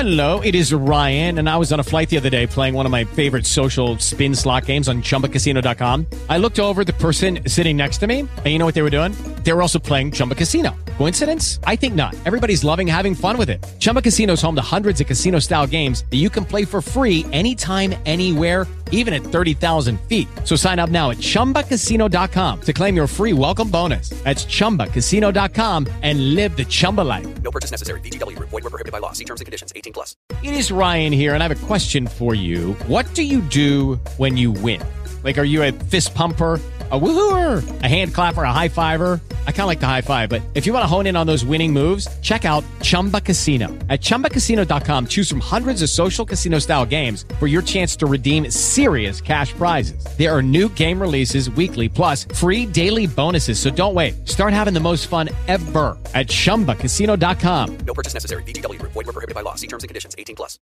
Hello, it is Ryan, and I was on a flight the other day playing one of my favorite social spin slot games on ChumbaCasino.com. I looked over at the person sitting next to me, and you know what they were doing? They were also playing Chumba Casino. Coincidence? I think not. Everybody's loving having fun with it. Chumba Casino is home to hundreds of casino-style games that you can play for free anytime, anywhere, even at 30,000 feet. So sign up now at ChumbaCasino.com to claim your free welcome bonus. That's ChumbaCasino.com and live the Chumba life. No purchase necessary. VGW. Void were prohibited by law. See terms and conditions. 18 plus. It is Ryan here, and I have a question for you. What do you do when you win? Like, are you a fist pumper, a woohooer, a hand clapper, a high fiver? I kind of like the high five, but if you want to hone in on those winning moves, check out Chumba Casino. At ChumbaCasino.com, choose from hundreds of social casino-style games for your chance to redeem serious cash prizes. There are new game releases weekly, plus free daily bonuses, so don't wait. Start having the most fun ever at ChumbaCasino.com. No purchase necessary. VGW. Void were prohibited by law. See terms and conditions. 18 plus.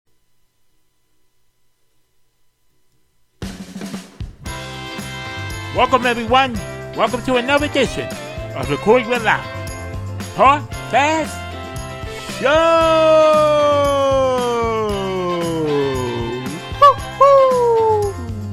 Welcome, everyone. Welcome to another edition of the Corey Live Podcast Show. Woo-hoo!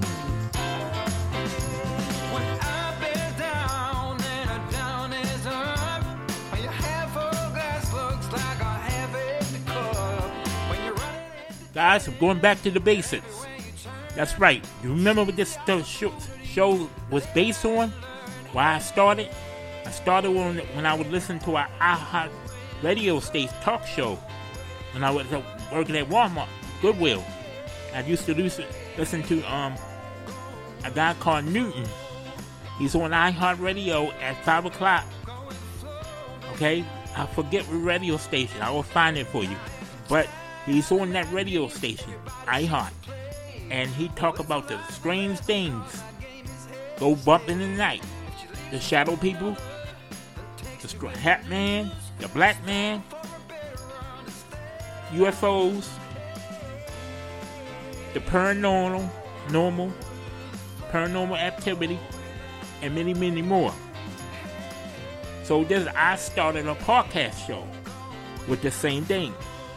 When up is down and a down is up, when your half full glass looks like a half empty cup, when you're running. Guys, I'm going back to the basics. That's right. You remember what this show was based on? Why I started? I started when I would listen to our iHeart radio station talk show when I was working at Walmart, Goodwill. I used to listen to a guy called Newton. He's on iHeart Radio at 5 o'clock. Okay? I forget what radio station. I will find it for you. But he's on that radio station, iHeart. And he talk about the strange things go bump in the night. The shadow people, the hat man, the black man, UFOs, the paranormal activity, and many, many more. So I started a podcast show with the same thing.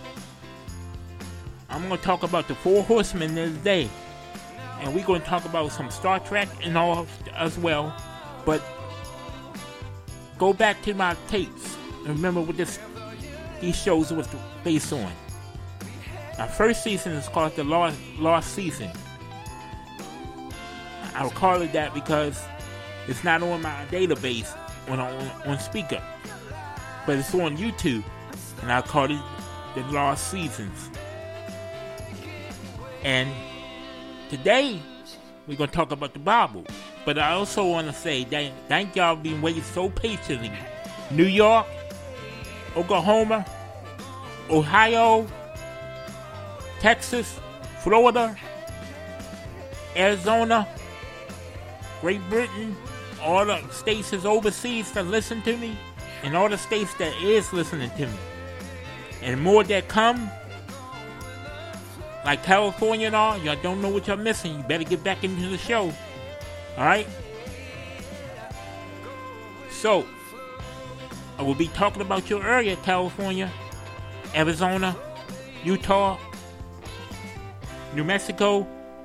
I'm going to talk about the Four Horsemen this day. And we're going to talk about some Star Trek and all as well. But go back to my tapes and remember what these shows was based on. Our first season is called the Lost Season. I'll call it that because it's not on my database on speaker. But it's on YouTube. And I call it the Lost Seasons. And today, we're going to talk about the Bible. But I also want to say thank y'all for being waiting so patiently. New York, Oklahoma, Ohio, Texas, Florida, Arizona, Great Britain, all the states is overseas that listen to me, and all the states that is listening to me. And more that come. Like California and all, y'all don't know what y'all missing. You better get back into the show. Alright? So, I will be talking about your area, California, Arizona, Utah, New Mexico.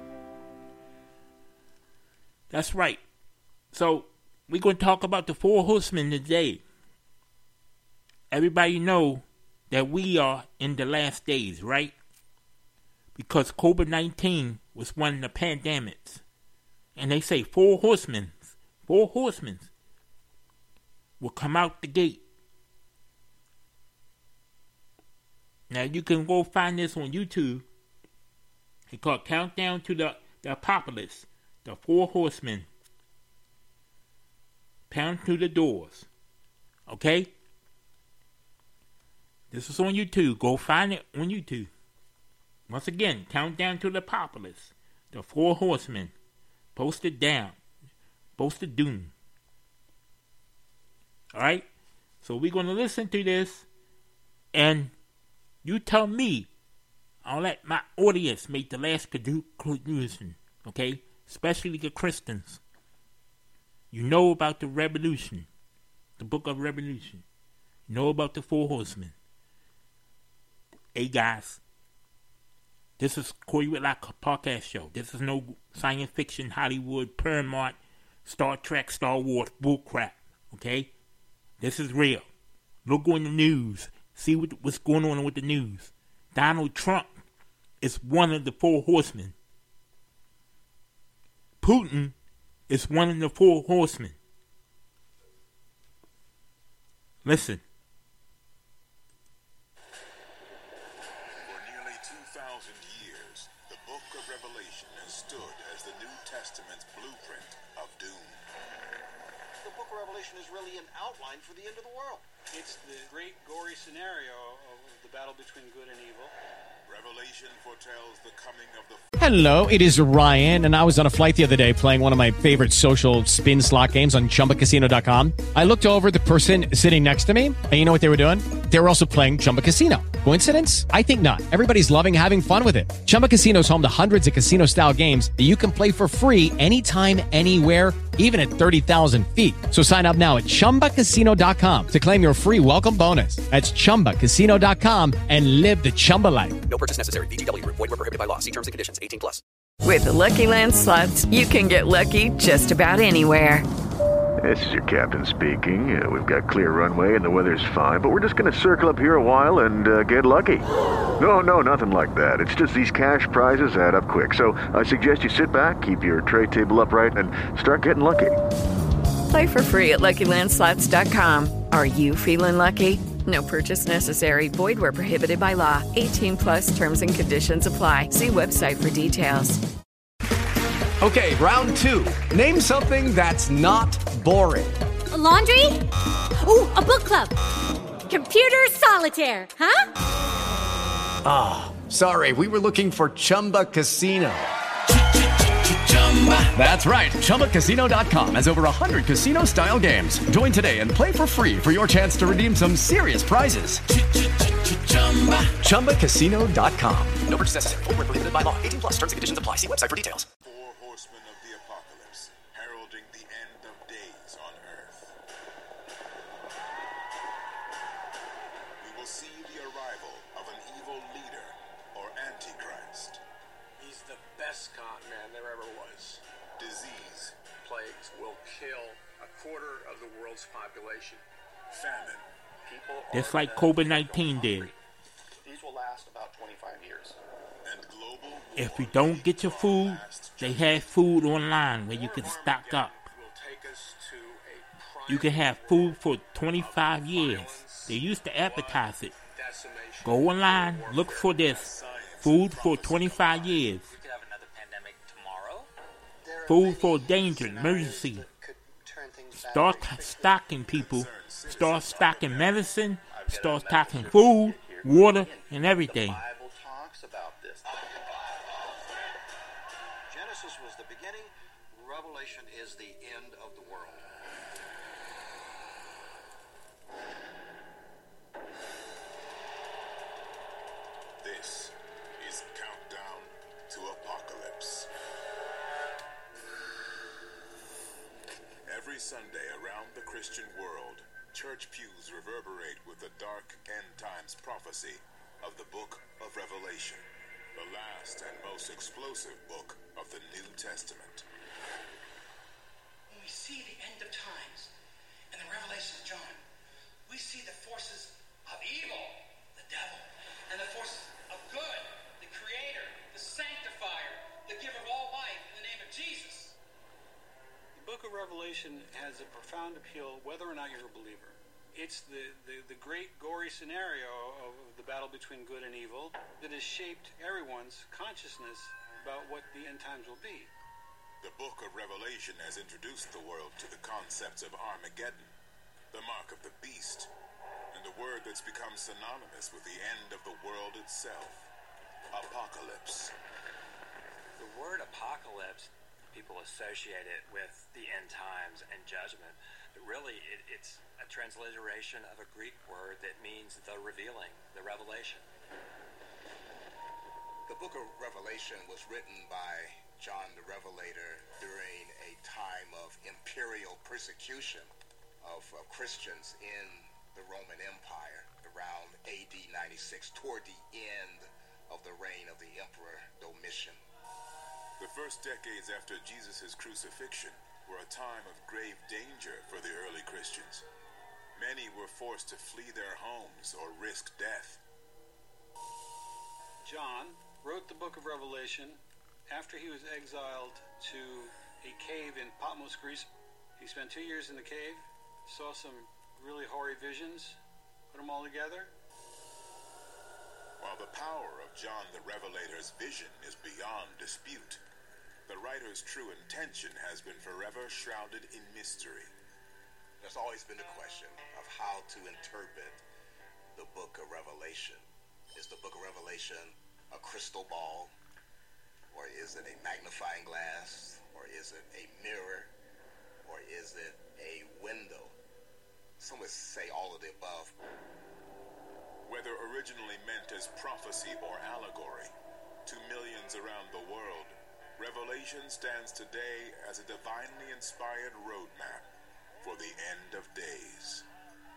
That's right. So, we're going to talk about the Four Horsemen today. Everybody know that we are in the last days, right? Because COVID-19 was one of the pandemics. And they say four horsemen will come out the gate. Now you can go find this on YouTube. It's called Countdown to the Apocalypse. The Four Horsemen. Pound through the doors. Okay? This is on YouTube. Go find it on YouTube. Once again, Countdown to the Apocalypse. The Four Horsemen. Posted down. Posted doom. Alright? So we're going to listen to this. And you tell me. I'll let my audience make the last conclusion. Okay? Especially the Christians. You know about the Revolution. The Book of Revolution. You know about the Four Horsemen. Hey guys. This is Corey Whitlock podcast show. This is no science fiction, Hollywood, Paramount, Star Trek, Star Wars bullcrap. Okay? This is real. Look on the news. See what's going on with the news. Donald Trump is one of the four horsemen. Putin is one of the four horsemen. Listen. For nearly 2,000 years, the Book of Revelation has stood as the New Testament's blueprint of doom. The Book of Revelation is really an outline for the end of the world. It's the great gory scenario of the battle between good and evil. Revelation foretells the coming of the Hello, it is Ryan, and I was on a flight the other day playing one of my favorite social spin slot games on ChumbaCasino.com. I looked over at the person sitting next to me, and you know what they were doing? They were also playing Chumba Casino. Coincidence? I think not. Everybody's loving having fun with it. Chumba Casino is home to hundreds of casino-style games that you can play for free anytime, anywhere, even at 30,000 feet. So sign up now at ChumbaCasino.com to claim your free welcome bonus. That's ChumbaCasino.com and live the Chumba life. No purchase necessary. VGW Group. Void where prohibited by law. See terms and conditions. 18+. With the Lucky Land Slots, you can get lucky just about anywhere. This is your captain speaking. We've got clear runway and the weather's fine, but we're just going to circle up here a while and get lucky. No, nothing like that. It's just these cash prizes add up quick. So I suggest you sit back, keep your tray table upright, and start getting lucky. Play for free at LuckyLandSlots.com. Are you feeling lucky? No purchase necessary. Void where prohibited by law. 18+ terms and conditions apply. See website for details. Okay, round two. Name something that's not boring. A laundry? Ooh, a book club. Computer solitaire, huh? Sorry, we were looking for Chumba Casino. That's right. ChumbaCasino.com has over 100 casino-style games. Join today and play for free for your chance to redeem some serious prizes. ChumbaCasino.com. No purchase necessary. Void where prohibited by law. 18+. Terms and conditions apply. See website for details. four horsemen of the apocalypse, heralding the end of days on earth. We will see the arrival of an evil leader, or Antichrist. He's the best con man there ever was. Disease, Plagues will kill a quarter of the world's population. famine, People Just are like COVID-19 did. These will last about 25 years. and global war. If you don't get your food, they have food online where you can stock up. Will take us to a prime You can have food for 25 years. They used to advertise it. decimation. Go online, look for this. Food for 25 years. We could have another pandemic tomorrow. Food for danger, emergency. Start stocking people. Start stocking medicine. Start stocking food, water, and everything. Bible talks about this. Genesis was the beginning. Revelation is the end of the world. This is Countdown to Apocalypse. Every Sunday around the Christian world, church pews reverberate with the dark end times prophecy of the Book of Revelation, the last and most explosive book of the New Testament. When we see the end of times in the Revelation of John, we see the forces of evil, the devil, and the forces of good, the creator, the sanctifier, the giver of all life in the name of Jesus. The book of Revelation has a profound appeal whether or not you're a believer. It's the great gory scenario of the battle between good and evil that has shaped everyone's consciousness about what the end times will be. The Book of Revelation has introduced the world to the concepts of Armageddon, the mark of the beast, and the word that's become synonymous with the end of the world itself, apocalypse. The word apocalypse, people associate it with the end times and judgment. But really, it's a transliteration of a Greek word that means the revealing, the revelation. The book of Revelation was written by John the Revelator during a time of imperial persecution of Christians in the Roman Empire around AD 96, toward the end of the reign of the Emperor Domitian. The first decades after Jesus' crucifixion were a time of grave danger for the early Christians. Many were forced to flee their homes or risk death. John wrote the book of Revelation after he was exiled to a cave in Patmos, Greece. He spent 2 years in the cave, saw some really hoary visions, put them all together. While the power of John the Revelator's vision is beyond dispute, the writer's true intention has been forever shrouded in mystery. There's always been the question of how to interpret the book of Revelation. Is the book of Revelation a crystal ball? Or is it a magnifying glass? Or is it a mirror? Or is it a window? Some would say all of the above. Whether originally meant as prophecy or allegory, to millions around the world, Revelation stands today as a divinely inspired roadmap for the end of days.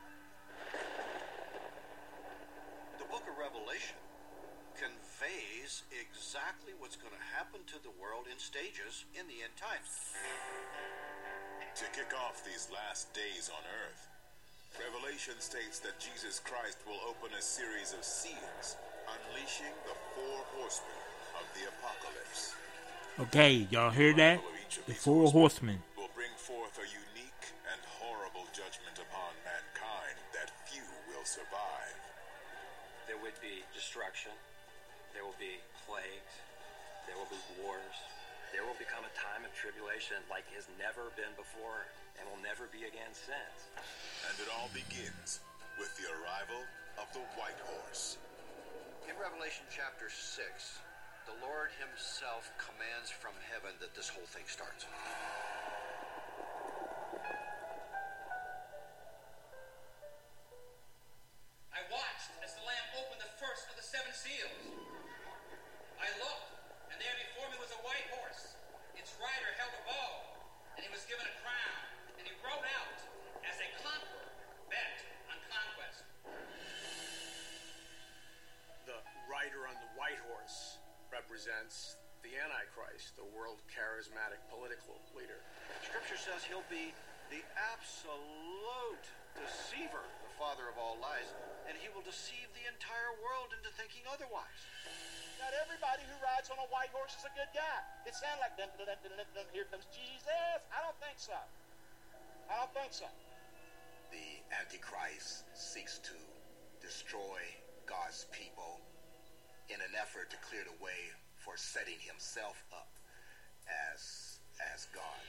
The book of Revelation conveys exactly what's going to happen to the world in stages in the end times. To kick off these last days on earth, Revelation states that Jesus Christ will open a series of seals, unleashing the 4 horsemen of the apocalypse. Okay, y'all hear that? The 4 horsemen. Will bring forth a unique and horrible judgment upon mankind that few will survive. There would be destruction. There will be plagues. There will be wars. There will become a time of tribulation like has never been before and will never be again since. And it all begins with the arrival of the white horse. In Revelation chapter 6, the Lord himself commands from heaven that this whole thing starts. I watched as the Lamb opened the first of the 7 seals. I looked, and there before me was a white horse. Its rider held a bow, and he was given a crown, and he rode out as a conqueror, bent on conquest. The rider on the white horse represents the Antichrist, the world charismatic political leader. Scripture says he'll be the absolute deceiver, the father of all lies, and he will deceive the entire world into thinking otherwise. Not everybody who rides on a white horse is a good guy. It sounds like, dun, dun, dun, dun, dun, dun, here comes Jesus. I don't think so. I don't think so. The Antichrist seeks to destroy God's people in an effort to clear the way for setting himself up as God.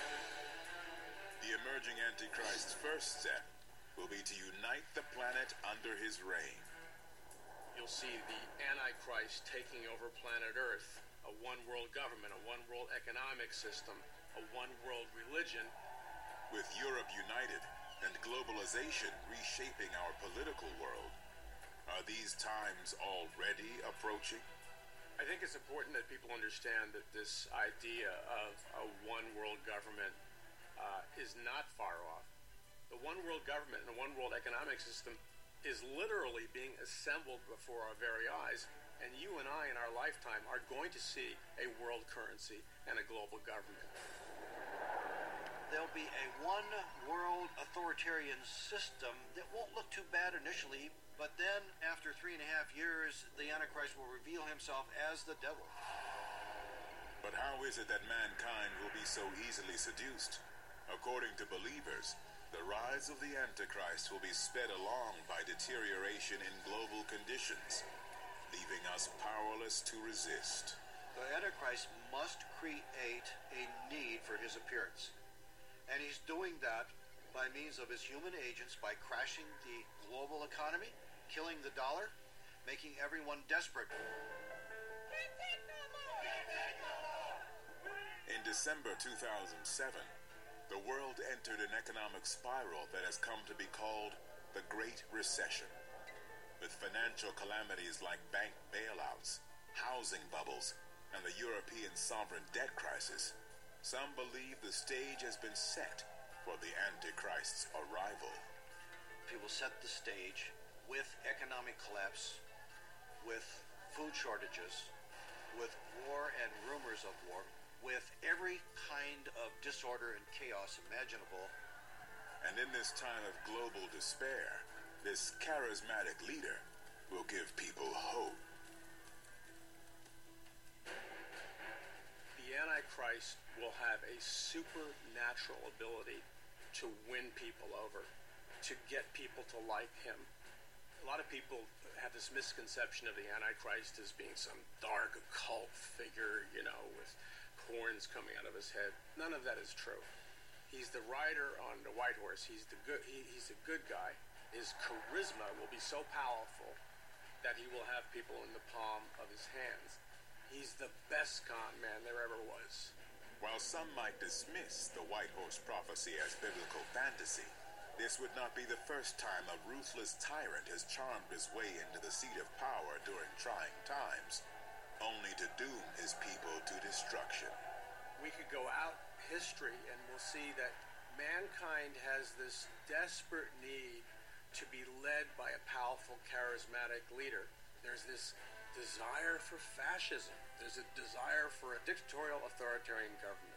The emerging Antichrist's first step will be to unite the planet under his reign. You'll see the Antichrist taking over planet Earth, a one-world government, a one-world economic system, a one-world religion. With Europe united and globalization reshaping our political world, are these times already approaching? I think it's important that people understand that this idea of a one-world government is not far off. The one-world government and the one-world economic system is literally being assembled before our very eyes, and you and I in our lifetime are going to see a world currency and a global government. There'll be a one-world authoritarian system that won't look too bad initially, but then after 3.5 years, the Antichrist will reveal himself as the devil. But how is it that mankind will be so easily seduced? According to believers, the rise of the Antichrist will be sped along by deterioration in global conditions, leaving us powerless to resist. The Antichrist must create a need for his appearance. And he's doing that by means of his human agents, by crashing the global economy, killing the dollar, making everyone desperate. In December 2007, the world entered an economic spiral that has come to be called the Great Recession. With financial calamities like bank bailouts, housing bubbles, and the European sovereign debt crisis, some believe the stage has been set for the Antichrist's arrival. He will set the stage with economic collapse, with food shortages, with war and rumors of war, with every kind of disorder and chaos imaginable. And in this time of global despair, this charismatic leader will give people hope. The Antichrist will have a supernatural ability to win people over, to get people to like him. A lot of people have this misconception of the Antichrist as being some dark occult figure, you know, with horns coming out of his head. None of that is true. He's the rider on the white horse. He's a good guy. His charisma will be so powerful that he will have people in the palm of his hands. He's the best con man there ever was. While some might dismiss the white horse prophecy as biblical fantasy, this would not be the first time a ruthless tyrant has charmed his way into the seat of power during trying times, only to doom his people to destruction. We could go out history and we'll see that mankind has this desperate need to be led by a powerful, charismatic leader. There's this desire for fascism. There's a desire for a dictatorial, authoritarian government.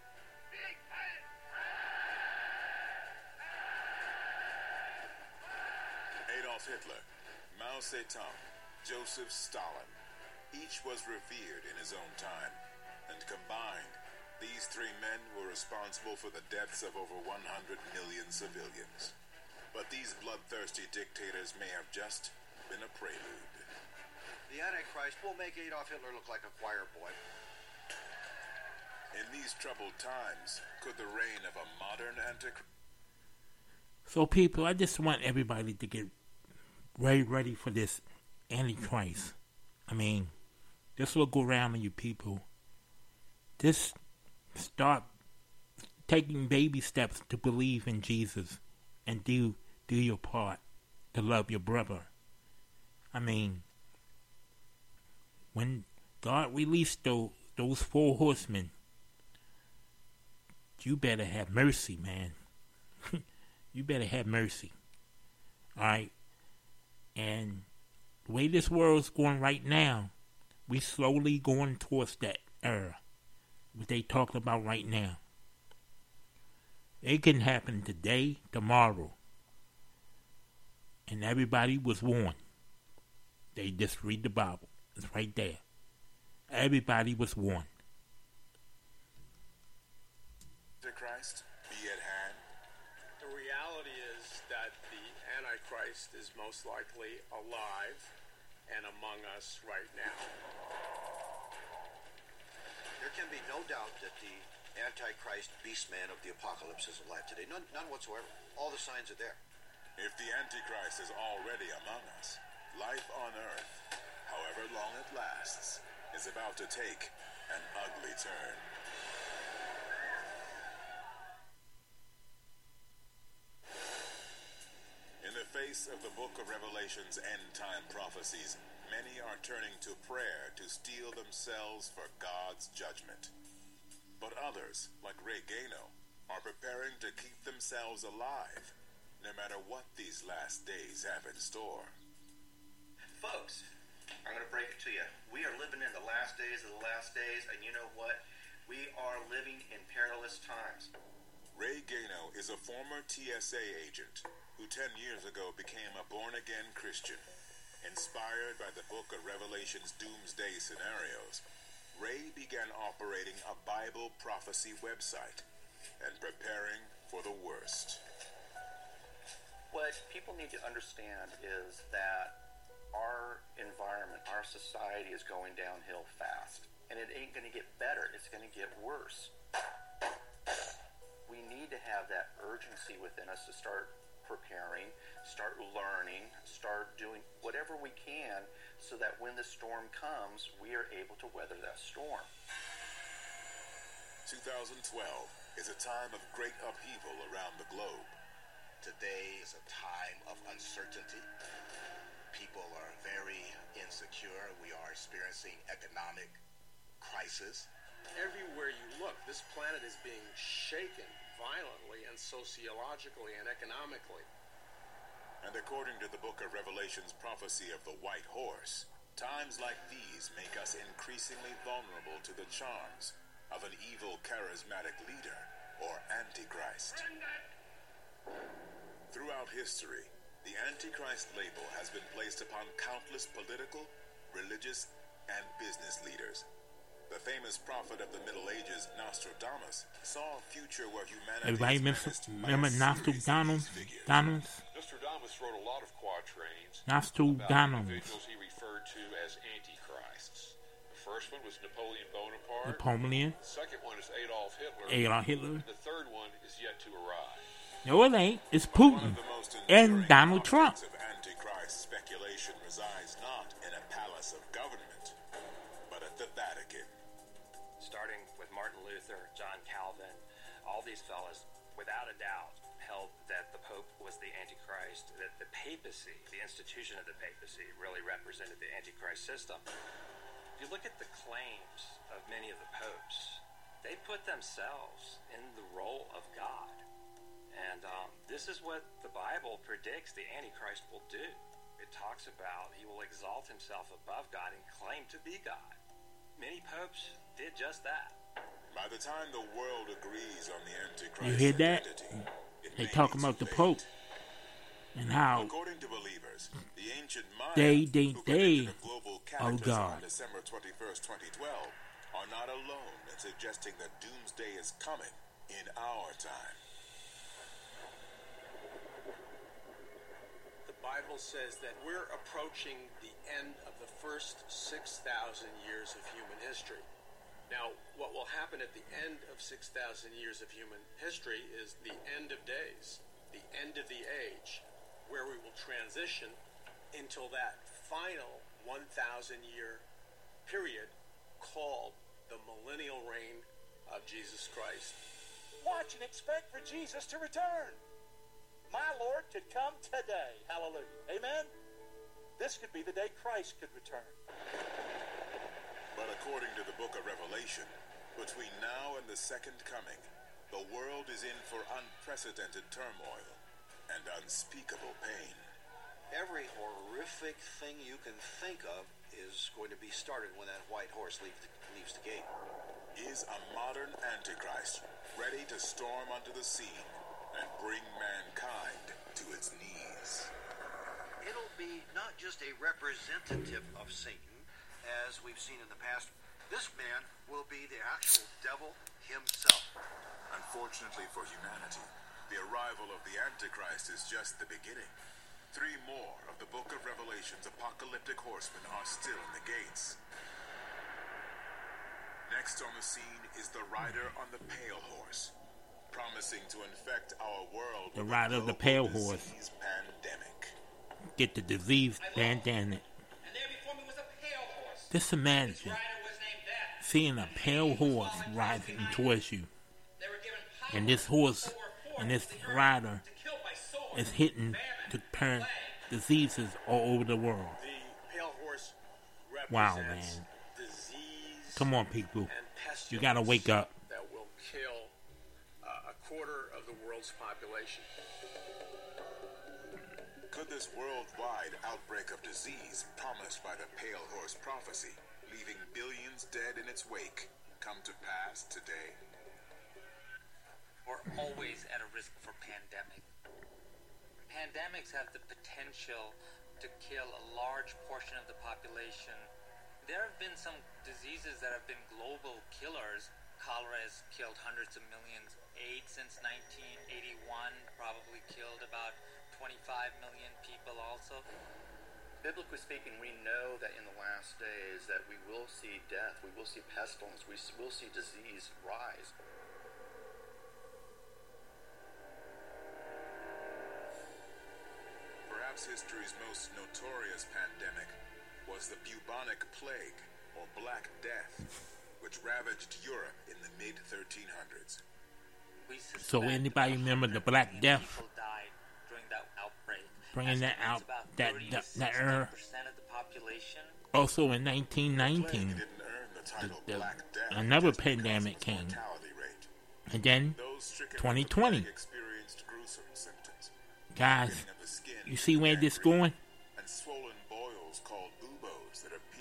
Adolf Hitler, Mao Zedong, Joseph Stalin, each was revered in his own time, and combined, these three men were responsible for the deaths of over 100 million civilians. But these bloodthirsty dictators may have just been a prelude. The Antichrist will make Adolf Hitler look like a choir boy. In these troubled times, could the reign of a modern Antichrist... So, people, I just want everybody to get ready for this Antichrist. I mean, just look around at you people. Just start taking baby steps to believe in Jesus and do your part to love your brother. I mean, when God released those 4 horsemen, you better have mercy, man. You better have mercy. Alright? And the way this world's going right now, we slowly going towards that era. What they talking about right now. It can happen today, tomorrow. And everybody was warned. They just read the Bible. It's right there. Everybody was warned. Antichrist be at hand? The reality is that the Antichrist is most likely alive and among us right now. There can be no doubt that the Antichrist beastman of the apocalypse is alive today. None whatsoever. All the signs are there. If the Antichrist is already among us, life on earth, however long it lasts, is about to take an ugly turn. In the face of the Book of Revelation's end-time prophecies, many are turning to prayer to steel themselves for God's judgment. But others, like Ray Gaino, are preparing to keep themselves alive, no matter what these last days have in store. Folks, I'm going to break it to you. We are living in the last days of the last days, and you know what? We are living in perilous times. Ray Gaino is a former TSA agent who 10 years ago became a born-again Christian. Inspired by the Book of Revelation's doomsday scenarios, Ray began operating a Bible prophecy website and preparing for the worst. What people need to understand is that our environment, our society is going downhill fast. And it ain't going to get better. It's going to get worse. We need to have that urgency within us to start preparing, start learning, start doing whatever we can so that when the storm comes, we are able to weather that storm. 2012 is a time of great upheaval around the globe. Today is a time of uncertainty. People are very insecure. We are experiencing economic crisis. Everywhere you look, this planet is being shaken violently and sociologically and economically. And according to the Book of Revelation's prophecy of the White Horse, Times like these make us increasingly vulnerable to the charms of an evil charismatic leader or Antichrist. Throughout history, the Antichrist label has been placed upon countless political, religious, and business leaders. The famous prophet of the Middle Ages, Nostradamus, saw a future where humanity Everybody remember Nostradamus? Nostradamus wrote a lot of quatrains about individuals he referred to as antichrists. The first one was Napoleon Bonaparte. The second one is Adolf Hitler. The third one is yet to arrive. No, it ain't. It's Putin and Donald Trump. Antichrist speculation resides not in a palace of government, but at the Vatican. Starting with Martin Luther, John Calvin, all these fellas, without a doubt, held that the Pope was the Antichrist, that the papacy, the institution of the papacy, really represented the Antichrist system. If you look at the claims of many of the popes, they put themselves in the role of God. And this is what the Bible predicts the Antichrist will do. It talks about he will exalt himself above God and claim to be God. Many popes did just that. By the time the world agrees on the Antichrist You hear that? identity, They talk about the Pope and how according to believers, the ancient they Mayans who think predicted they a global are cataclysm God. on December 21st, 2012, are not alone in suggesting that doomsday is coming in our time. The Bible says that we're approaching the end of the first 6,000 years of human history. Now, what will happen at the end of 6,000 years of human history is the end of days, the end of the age, where we will transition until that final 1,000-year period called the millennial reign of Jesus Christ. Watch and expect for Jesus to return. My Lord could come today. Hallelujah. Amen? This could be the day Christ could return. But according to the book of Revelation, between now and the second coming, the world is in for unprecedented turmoil and unspeakable pain. Every horrific thing you can think of is going to be started when that white horse leaves the gate. Is a modern Antichrist ready to storm onto the scene and bring mankind to its knees? It'll be not just a representative of Satan, as we've seen in the past. This man will be the actual devil himself. Unfortunately for humanity, the arrival of the Antichrist is just the beginning. 3 more of the book of Revelation's apocalyptic horsemen are still in the gates. Next on the scene is the rider on the pale horse, promising to infect our world The with rider of the pale horse. pandemic. Get the disease bandana. Just imagine seeing a pale horse riding towards you. And this horse and this rider is hitting to parent diseases all over the world. The pale horse Wow, represents man. disease Come on, people. and pestilence You gotta wake up. that will kill a quarter of the world's population. Could this worldwide outbreak of disease promised by the pale horse prophecy, leaving billions dead in its wake, come to pass today? We're always at a risk for pandemic. Pandemics have the potential to kill a large portion of the population. There have been some diseases that have been global killers. Cholera has killed hundreds of millions. AIDS since 1981 probably killed about 25 million people also. Biblically speaking, we know that in the last days that we will see death, we will see pestilence, we will see disease rise. Perhaps history's most notorious pandemic was the bubonic plague, or Black Death, which ravaged Europe in the mid-1300s. So anybody remember the Black Death? People died during that outbreak. Bringing that out, that era. Percent of the population. Also in 1919, another pandemic came. And then 2020. Experienced gruesome symptoms. Guys, you see where this going? And swollen boils called buboes that are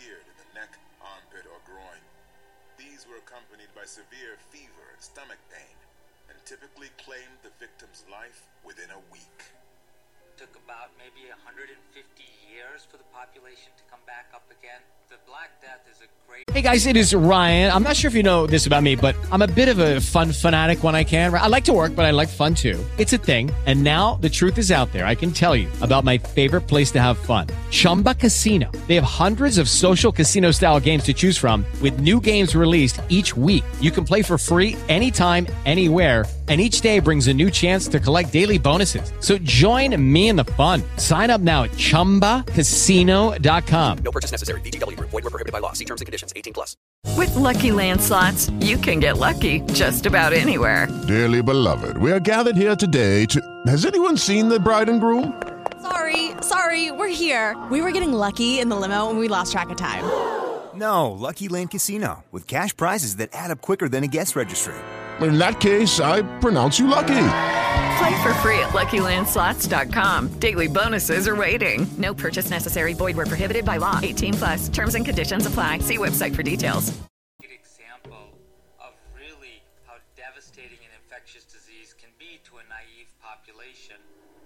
These were accompanied by severe fever and stomach pain, and typically claimed the victim's life within a week. Took about maybe 150 years for the population to come back up again. The Black Death is a great... Hey guys, it is Ryan. I'm not sure if you know this about me, but I'm a bit of a fun fanatic when I can. I like to work, but I like fun too. It's a thing. And now the truth is out there. I can tell you about my favorite place to have fun. Chumba Casino. They have hundreds of social casino style games to choose from with new games released each week. You can play for free anytime, anywhere. And each day brings a new chance to collect daily bonuses. So join me in the fun. Sign up now at ChumbaCasino.com. No purchase necessary. VGW Group. Void where prohibited by law. See terms and conditions. 18+. With Lucky Land Slots, you can get lucky just about anywhere. Dearly beloved, we are gathered here today to... Has anyone seen the bride and groom? Sorry, we're here. We were getting lucky in the limo and we lost track of time. No, Lucky Land Casino. With cash prizes that add up quicker than a guest registry. In that case, I pronounce you lucky. Play for free at LuckyLandSlots.com. Daily bonuses are waiting. No purchase necessary. Void where prohibited by law. 18+. Terms and conditions apply. See website for details. Good example of really how devastating an infectious disease can be to a naive population.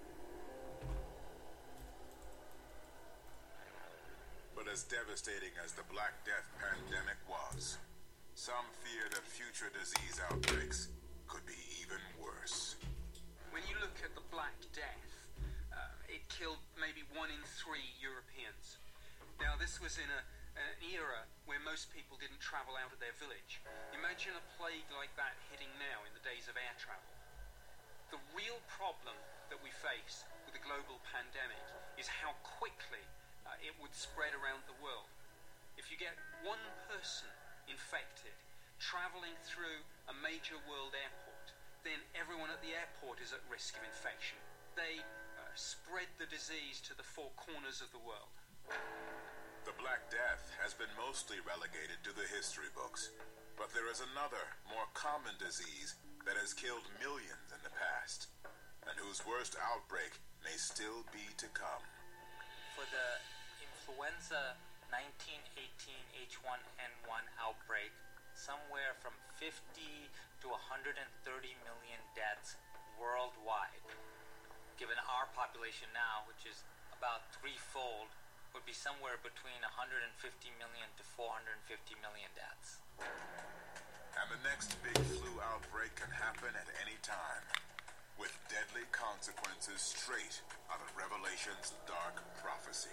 But as devastating as the Black Death pandemic was, some fear that future disease outbreaks could be even worse. When you look at the Black Death, it killed maybe 1 in 3 Europeans. Now, this was in an era where most people didn't travel out of their village. Imagine a plague like that hitting now in the days of air travel. The real problem that we face with the global pandemic is how quickly it would spread around the world. If you get one person infected traveling through a major world airport, then everyone at the airport is at risk of infection. They spread the disease to the 4 corners of the world. The Black Death has been mostly relegated to the history books, but there is another, more common disease that has killed millions in the past, and whose worst outbreak may still be to come. For the influenza 1918 H1N1 outbreak, somewhere from 50 to 130 million deaths worldwide. Given our population now, which is about threefold, would be somewhere between 150 million to 450 million deaths. And the next big flu outbreak can happen at any time, with deadly consequences straight out of Revelation's dark prophecy.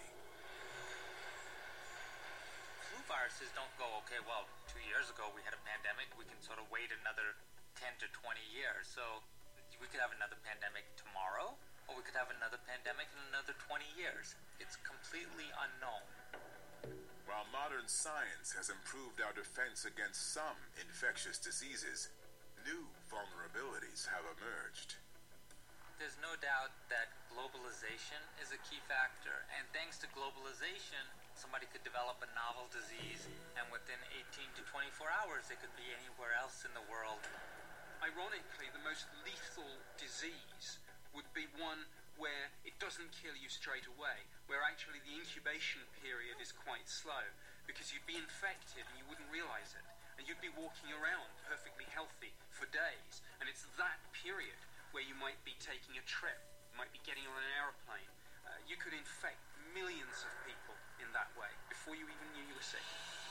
Flu viruses don't go, okay, well, 2 years ago we had a pandemic, we can sort of wait another 10 to 20 years. So we could have another pandemic tomorrow, or we could have another pandemic in another 20 years. It's completely unknown. While modern science has improved our defense against some infectious diseases, new vulnerabilities have emerged. There's no doubt that globalization is a key factor, and thanks to globalization, somebody could develop a novel disease, and within 18 to 24 hours, it could be anywhere else in the world. Ironically, the most lethal disease would be one where it doesn't kill you straight away, where actually the incubation period is quite slow, because you'd be infected and you wouldn't realize it, and you'd be walking around perfectly healthy for days, and it's that period where you might be taking a trip, you might be getting on an aeroplane. You could infect millions of people in that way before you even knew you were sick.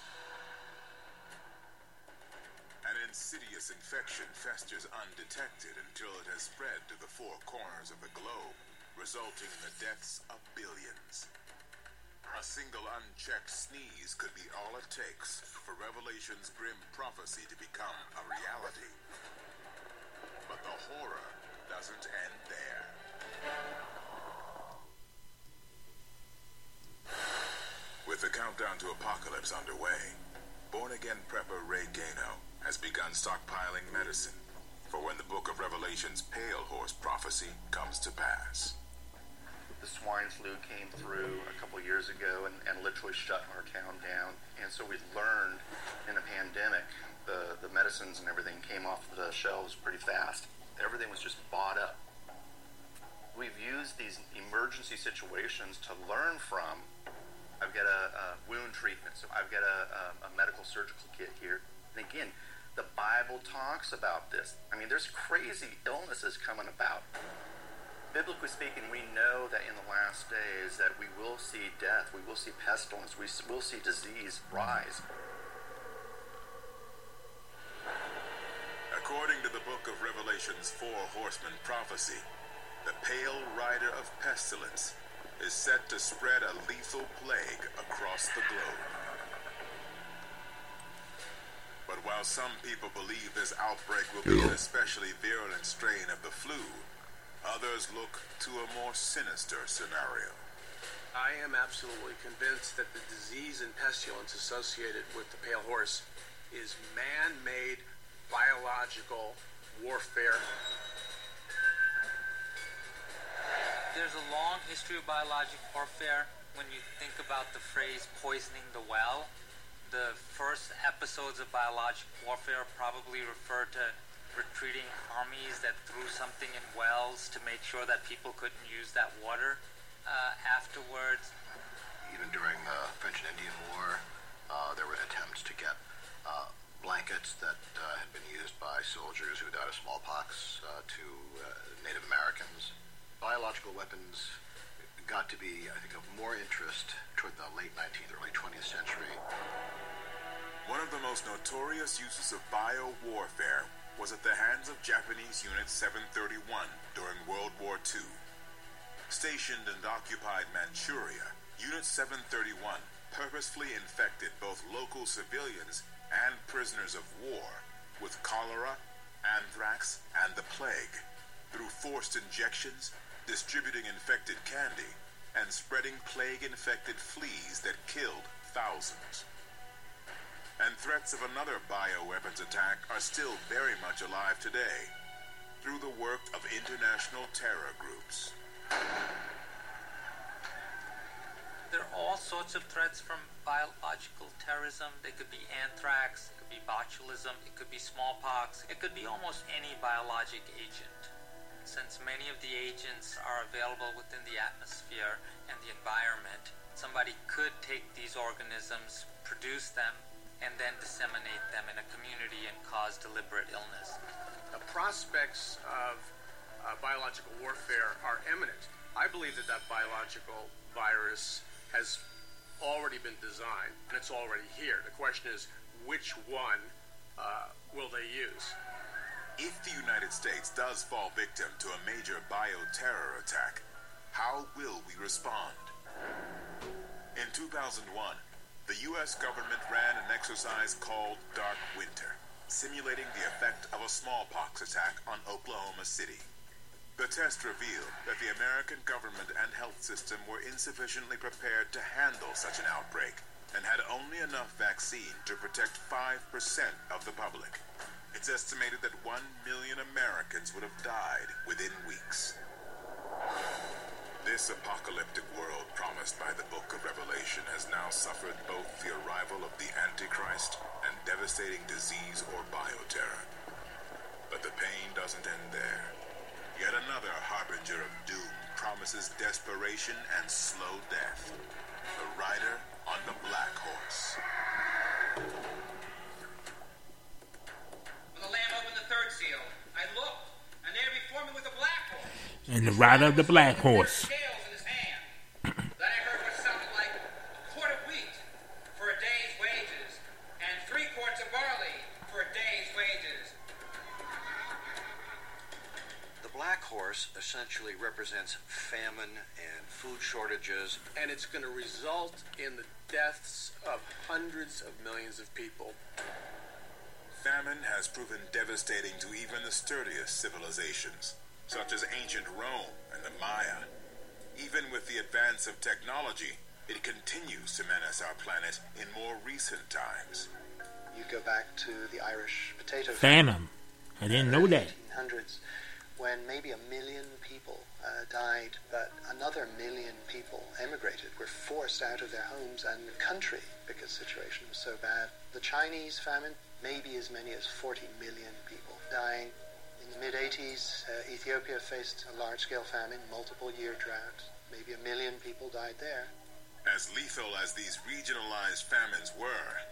An insidious infection festers undetected until it has spread to the 4 corners of the globe, resulting in the deaths of billions. A single unchecked sneeze could be all it takes for Revelation's grim prophecy to become a reality. But the horror doesn't end there. With the countdown to apocalypse underway, born-again prepper Ray Gano has begun stockpiling medicine for when the Book of Revelation's pale horse prophecy comes to pass. The swine flu came through a couple years ago and literally shut our town down. And so we learned in a pandemic, the medicines and everything came off the shelves pretty fast. Everything was just bought up. We've used these emergency situations to learn from. I've got a wound treatment, so I've got a medical surgical kit here. And again, the Bible talks about this. I mean, there's crazy illnesses coming about. Biblically speaking, we know that in the last days that we will see death, we will see pestilence, we will see disease rise. According to the book of Revelation's 4 horsemen prophecy, the pale rider of pestilence is set to spread a lethal plague across the globe. But while some people believe this outbreak will be an especially virulent strain of the flu, others look to a more sinister scenario. I am absolutely convinced that the disease and pestilence associated with the pale horse is man-made biological warfare. There's a long history of biological warfare. When you think about the phrase poisoning the well, the first episodes of biological warfare probably refer to retreating armies that threw something in wells to make sure that people couldn't use that water afterwards. Even during the French and Indian War, there were attempts to get blankets that had been used by soldiers who died of smallpox to Native Americans. Biological weapons got to be, I think, of more interest toward the late 19th, early 20th century. One of the most notorious uses of biowarfare was at the hands of Japanese Unit 731 during World War II. Stationed in occupied Manchuria, Unit 731 purposefully infected both local civilians and prisoners of war with cholera, anthrax, and the plague through forced injections, distributing infected candy, and spreading plague-infected fleas that killed thousands. And threats of another bioweapons attack are still very much alive today through the work of international terror groups. There are all sorts of threats from biological terrorism. They could be anthrax, it could be botulism, it could be smallpox, it could be almost any biologic agent. Since many of the agents are available within the atmosphere and the environment, somebody could take these organisms, produce them, and then disseminate them in a community and cause deliberate illness. The prospects of biological warfare are imminent. I believe that biological virus has already been designed, and it's already here. The question is, which one will they use? If the United States does fall victim to a major bioterror attack, how will we respond? In 2001, the U.S. government ran an exercise called Dark Winter, simulating the effect of a smallpox attack on Oklahoma City. The test revealed that the American government and health system were insufficiently prepared to handle such an outbreak and had only enough vaccine to protect 5% of the public. It's estimated that 1 million Americans would have died within weeks. This apocalyptic world promised by the book of Revelation has now suffered both the arrival of the Antichrist and devastating disease or bioterror. But the pain doesn't end there. Yet another harbinger of doom promises desperation and slow death. The rider on the black horse. When the Lamb opened the third seal, I looked, and there before me was a black horse. And the rider of the black horse. Scales in his hand. Then I heard what sounded like a quart of wheat for a day's wages, and 3 quarts of barley for a day's wages. The black horse essentially represents famine and food shortages. And it's going to result in the deaths of hundreds of millions of people. Famine has proven devastating to even the sturdiest civilizations, such as ancient Rome and the Maya. Even with the advance of technology, it continues to menace our planet in more recent times. You go back to the Irish potato famine. I didn't know that. 1800s, when maybe 1 million people died, but another 1 million people emigrated, were forced out of their homes and country because the situation was so bad. The Chinese famine, maybe as many as 40 million people dying. In the mid-80s, Ethiopia faced a large-scale famine, multiple-year drought. Maybe 1 million people died there. As lethal as these regionalized famines were,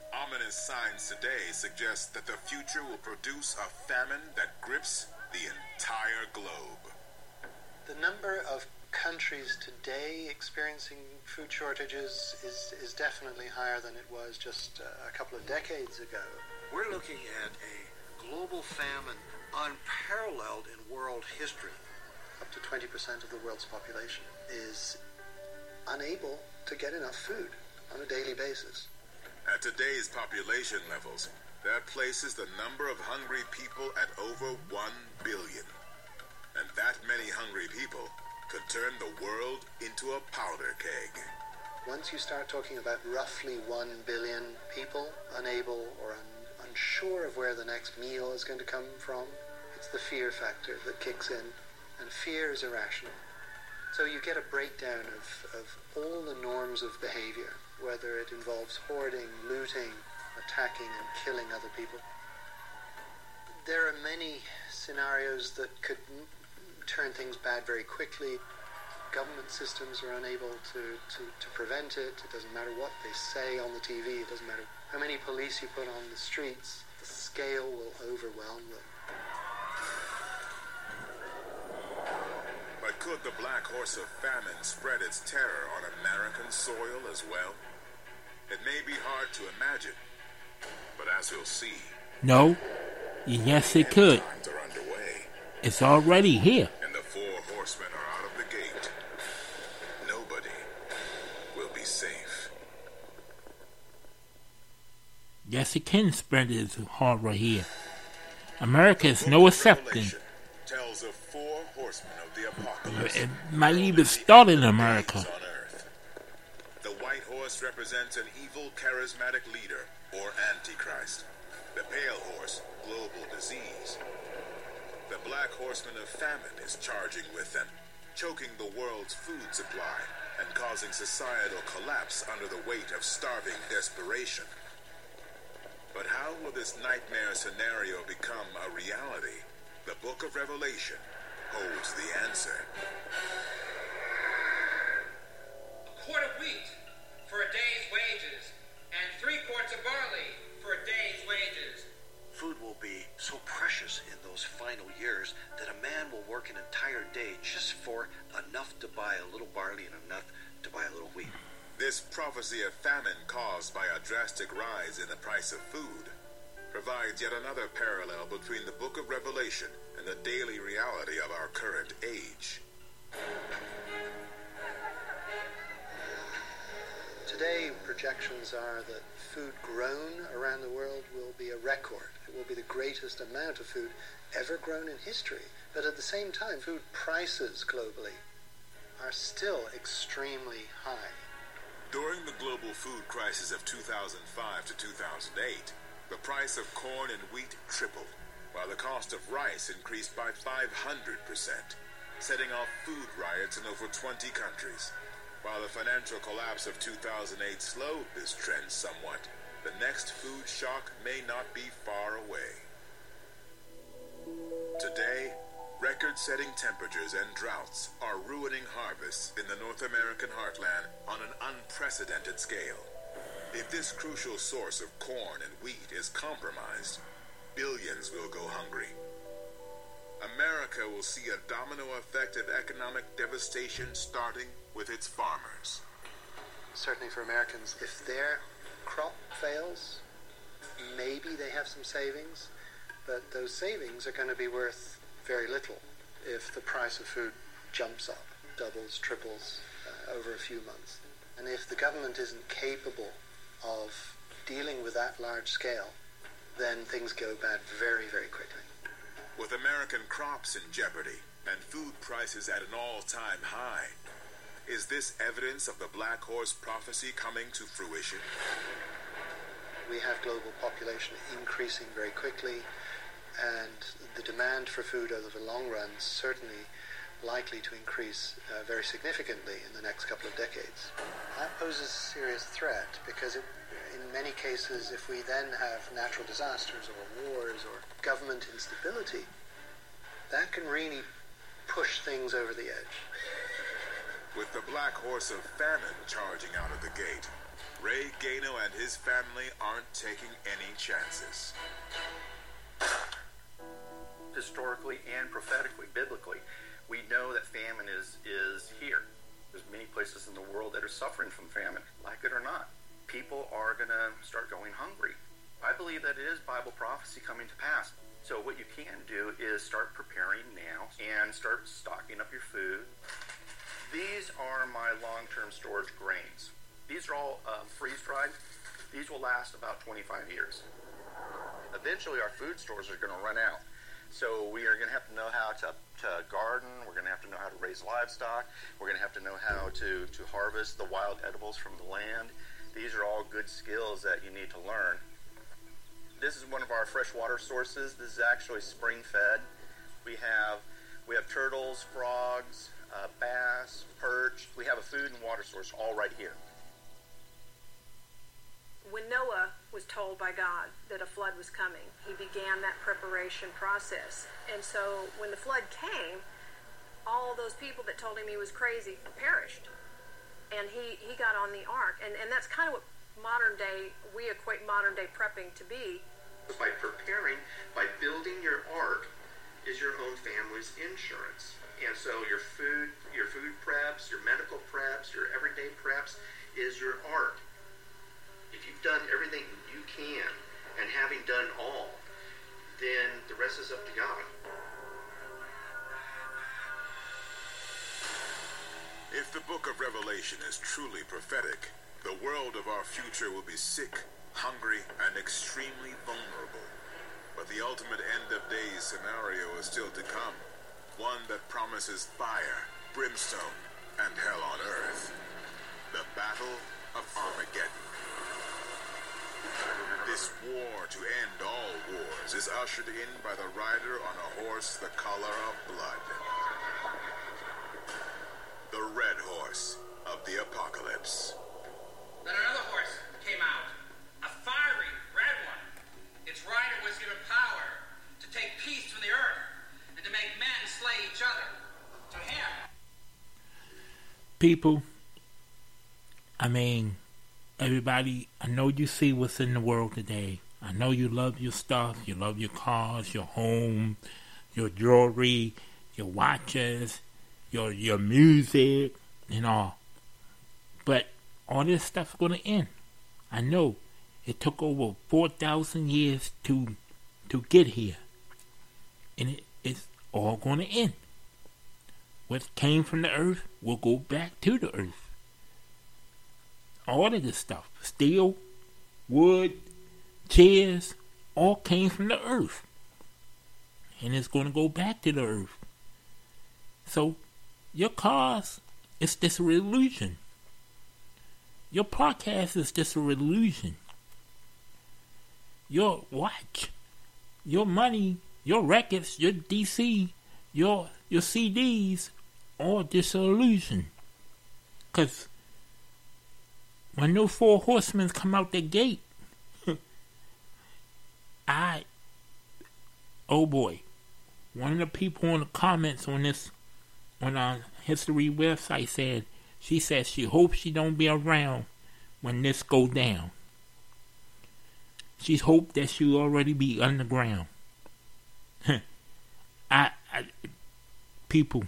Ominous signs today suggest that the future will produce a famine that grips the entire globe. The number of countries today experiencing food shortages is definitely higher than it was just a couple of decades ago. We're looking at a global famine unparalleled in world history. Up to 20% of the world's population is unable to get enough food on a daily basis. At today's population levels, that places the number of hungry people at over 1 billion. And that many hungry people could turn the world into a powder keg. Once you start talking about roughly 1 billion people unable or unsure of where the next meal is going to come from, it's the fear factor that kicks in, and fear is irrational. So you get a breakdown of all the norms of behavior, whether it involves hoarding, looting, attacking, and killing other people. There are many scenarios that could turn things bad very quickly. Government systems are unable to prevent it. It doesn't matter what they say on the TV. It doesn't matter how many police you put on the streets. The scale will overwhelm them. But could the black horse of famine spread its terror on American soil as well? It may be hard to imagine, but as we'll see... No. Yes, it could. It's already here. And the 4 horsemen are out of the gate. Nobody will be safe. Yes, it can spread its horror here. America is no exception. Tells of 4 horsemen of the apocalypse. It might even start in America. The white horse represents an evil, charismatic leader, or Antichrist. The pale horse, global disease. The black horseman of famine is charging with them, choking the world's food supply and causing societal collapse under the weight of starving desperation. But how will this nightmare scenario become a reality? The Book of Revelation holds the answer. A quart of wheat for a day's wages, and 3 quarts of barley for a day's wages. Food will be so precious in those final years that a man will work an entire day just for enough to buy a little barley and enough to buy a little wheat. This prophecy of famine caused by a drastic rise in the price of food provides yet another parallel between the Book of Revelation and the daily reality of our current age. Today, projections are that food grown around the world will be a record. It will be the greatest amount of food ever grown in history. But at the same time, food prices globally are still extremely high. During the global food crisis of 2005 to 2008, the price of corn and wheat tripled, while the cost of rice increased by 500%, setting off food riots in over 20 countries. While the financial collapse of 2008 slowed this trend somewhat, the next food shock may not be far away. Today, record-setting temperatures and droughts are ruining harvests in the North American heartland on an unprecedented scale. If this crucial source of corn and wheat is compromised, billions will go hungry. America will see a domino effect of economic devastation starting with its farmers. Certainly for Americans, if their crop fails, maybe they have some savings, but those savings are going to be worth very little if the price of food jumps up, doubles, triples over a few months. And if the government isn't capable of dealing with that large scale, then things go bad very, very quickly. With American crops in jeopardy and food prices at an all-time high, is this evidence of the Black Horse prophecy coming to fruition? We have global population increasing very quickly, and the demand for food over the long run is certainly likely to increase very significantly in the next couple of decades. That poses a serious threat because in many cases, if we then have natural disasters or wars or government instability, that can really push things over the edge. With the Black Horse of famine charging out of the gate, Ray Gaino and his family aren't taking any chances. Historically and prophetically, biblically, we know that famine is here. There's many places in the world that are suffering from famine, like it or not. People are going to start going hungry. I believe that it is Bible prophecy coming to pass. So what you can do is start preparing now and start stocking up your food. These are my long-term storage grains. These are all freeze-dried. These will last about 25 years. Eventually, our food stores are going to run out. So we are going to have to know how to garden. We're going to have to know how to raise livestock. We're going to have to know how to harvest the wild edibles from the land. These are all good skills that you need to learn. This is one of our freshwater sources. This is actually spring-fed. We have turtles, frogs, bass, perch. We have a food and water source all right here. When Noah was told by God that a flood was coming, he began that preparation process. And so when the flood came, all those people that told him he was crazy perished. And he got on the ark. And that's kind of what we equate modern day prepping to be. By preparing, by building your ark, is your own family's insurance. And so your food preps, your medical preps, your everyday preps is your ark. If you've done everything you can, and having done all, then the rest is up to God. If the book of Revelation is truly prophetic, the world of our future will be sick, hungry, and extremely vulnerable. But the ultimate end of days scenario is still to come. One that promises fire, brimstone, and hell on earth. The Battle of Armageddon. This war to end all wars is ushered in by the rider on a horse the color of blood. The red horse of the apocalypse. Then another horse came out, a fiery red one. Its rider was given power to take peace from the earth and to make men slay each other. To him. People, everybody, I know you see what's in the world today. I know you love your stuff. You love your cars, your home, your jewelry, your watches, your music, and all. But all this stuff's going to end. I know. It took over 4,000 years to get here. And it's all going to end. What came from the earth will go back to the earth. All of this stuff, steel, wood, chairs, all came from the earth. And it's going to go back to the earth. So, your cars, it's just an illusion. Your podcast is just an illusion. Your watch, your money, your records, your DC, your CDs, all just an illusion. Because when those 4 horsemen come out the gate, oh boy, one of the people in the comments on our history website said, she says she hopes she don't be around when this go down. She's hoped that she'll already be underground. People,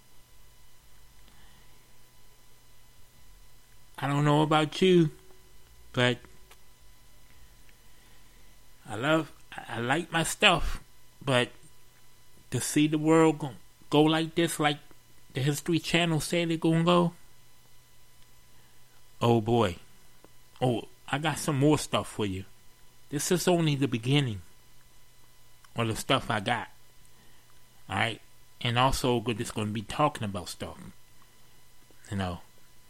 I don't know about you, but I like my stuff, but to see the world go like this, like the History Channel said they're gonna go, oh boy. Oh, I got some more stuff for you. This is only the beginning of the stuff I got. Alright? And also, we're just going to be talking about stuff. You know.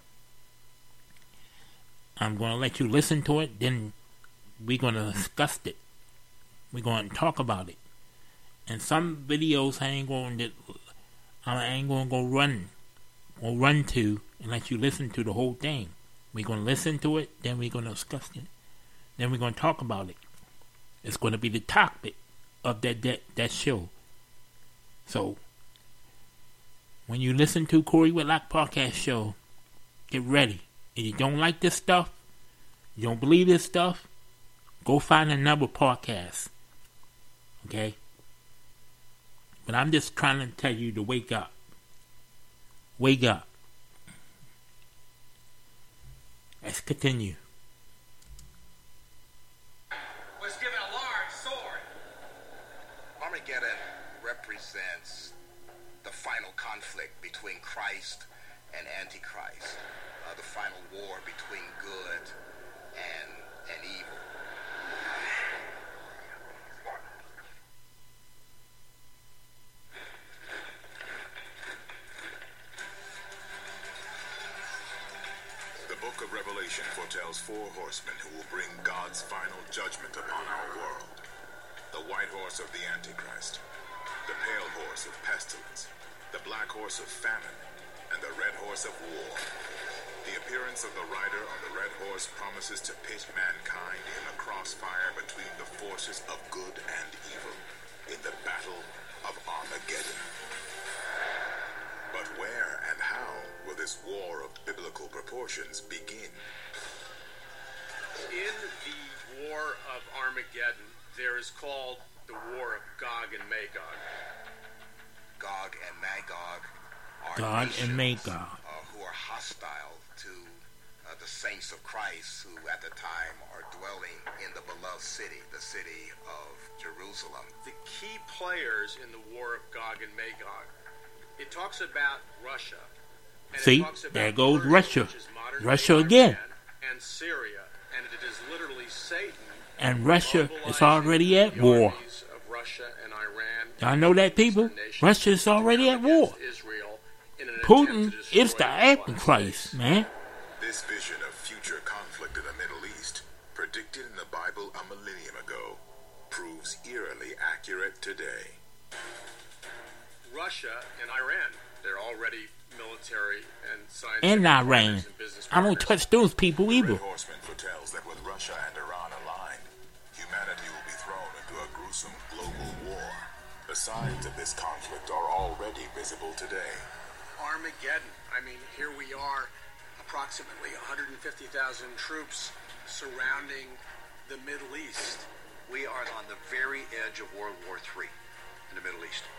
I'm going to let you listen to it, then we're going to discuss it. We're going to talk about it. And some videos I ain't going to go run to and let you listen to the whole thing. We're going to listen to it, then we're going to discuss it. Then we're going to talk about it. It's going to be the topic of that show. So, when you listen to Corey Whitlock Podcast Show, get ready. If you don't like this stuff, You don't believe this stuff? Go find another podcast. Okay? But I'm just trying to tell you to wake up. Wake up. Let's continue. Was given a large sword. Armageddon represents the final conflict between Christ and Antichrist. The final war between good and evil. The book of Revelation foretells 4 horsemen who will bring God's final judgment upon our world. The white horse of the Antichrist, the pale horse of pestilence, the black horse of famine, and the red horse of war. The appearance of the rider on the red horse promises to pit mankind in a crossfire between the forces of good and evil in the battle of Armageddon. But where and how will this war of biblical proportions begin? In the War of Armageddon, there is called the War of Gog and Magog. Gog and Magog are God nations, and Magog. Who are hostile to the saints of Christ who at the time are dwelling in the beloved city, the city of Jerusalem. The key players in the War of Gog and Magog, it talks about Russia. And See, it talks about there goes Persia, Russia. which is modern Russia Iran, again. And Syria. And it is literally Satan. And Russia is already at war. Of Russia and Iran. Y'all know that, people? Russia is already at war. Putin is the Antichrist, man. This vision of future conflict in the Middle East, predicted in the Bible a millennium ago, proves eerily accurate today. Russia and Iran, they're already military and scientific And Iran. and business I don't touch those people either. The Horseman foretells that with Russia and Iran aligned, humanity will be thrown into a gruesome global war. The signs of this conflict are already visible today. Armageddon. I mean, here we are, approximately 150,000 troops surrounding the Middle East. We are on the very edge of World War III in the Middle East.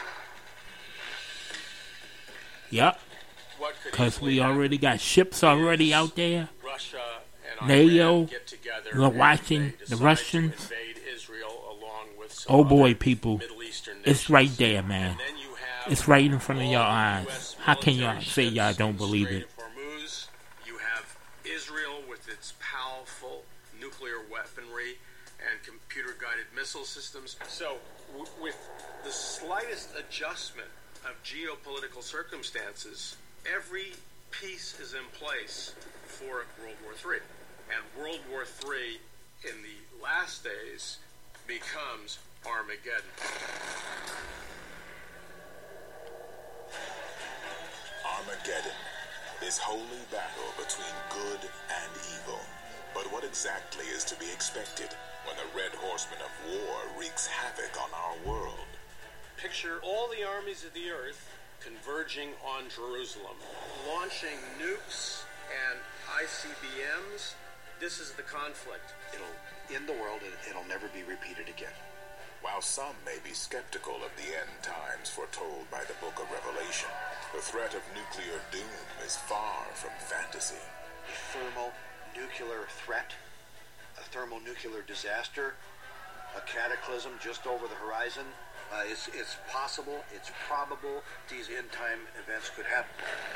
Yep. Because we already got ships already out there. NATO, watching the Russians. Oh boy, people. It's right there, man. It's right in front of your eyes. How can y'all say y'all don't believe it? You have Israel with its powerful nuclear weaponry and computer-guided missile systems. So, with the slightest adjustment of geopolitical circumstances, every piece is in place for World War III. And World War III in the last days becomes Armageddon. Armageddon, this holy battle between good and evil. But what exactly is to be expected when the Red Horseman of War wreaks havoc on our world? Picture all the armies of the earth converging on Jerusalem, launching nukes and ICBMs. This is the conflict. It'll end the world and it'll never be repeated again. While some may be skeptical of the end times foretold by the book of Revelation, the threat of nuclear doom is far from fantasy. A thermonuclear threat, a thermonuclear disaster, a cataclysm just over the horizon. It's possible, it's probable these end-time events could happen.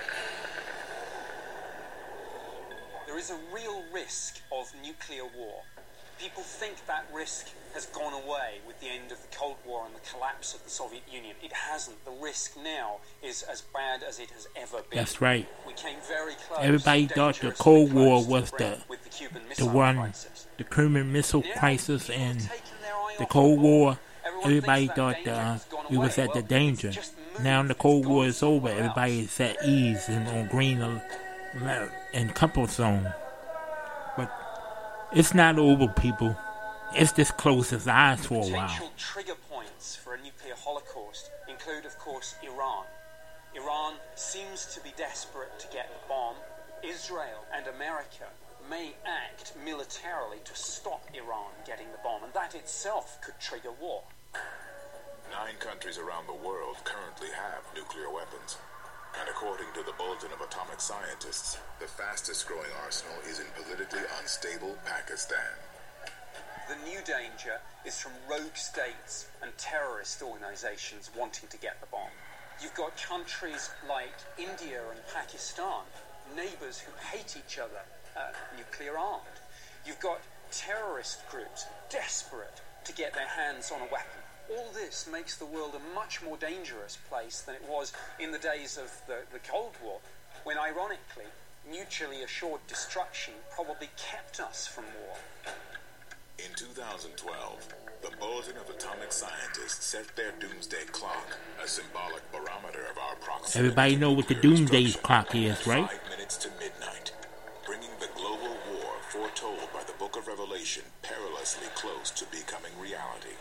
There is a real risk of nuclear war. People think that risk has gone away with the end of the Cold War and the collapse of the Soviet Union. It hasn't. The risk now is as bad as it has ever been. That's right. We came very close. Everybody thought the Cold War was the one, the Cuban Missile Crisis and the Cold War. Everybody thought we was at the danger. Now the Cold War is over. Everybody is at ease and on green and comfort zone. But it's not over, people. It's just closed its eyes for a while. Potential trigger points for a nuclear holocaust include, of course, Iran. Iran seems to be desperate to get the bomb. Israel and America may act militarily to stop Iran getting the bomb, and that itself could trigger war. 9 countries around the world currently have nuclear weapons. And according to the Bulletin of Atomic Scientists, the fastest growing arsenal is in politically unstable Pakistan. The new danger is from rogue states and terrorist organizations wanting to get the bomb. You've got countries like India and Pakistan, neighbors who hate each other, nuclear armed. You've got terrorist groups desperate to get their hands on a weapon. All this makes the world a much more dangerous place than it was in the days of the Cold War, when ironically, mutually assured destruction probably kept us from war. In 2012, the Bulletin of Atomic Scientists set their doomsday clock, a symbolic barometer of our proximity. Everybody know what the doomsday clock is, right? 5 minutes to midnight, bringing the global war foretold by the Book of Revelation perilously close to becoming reality.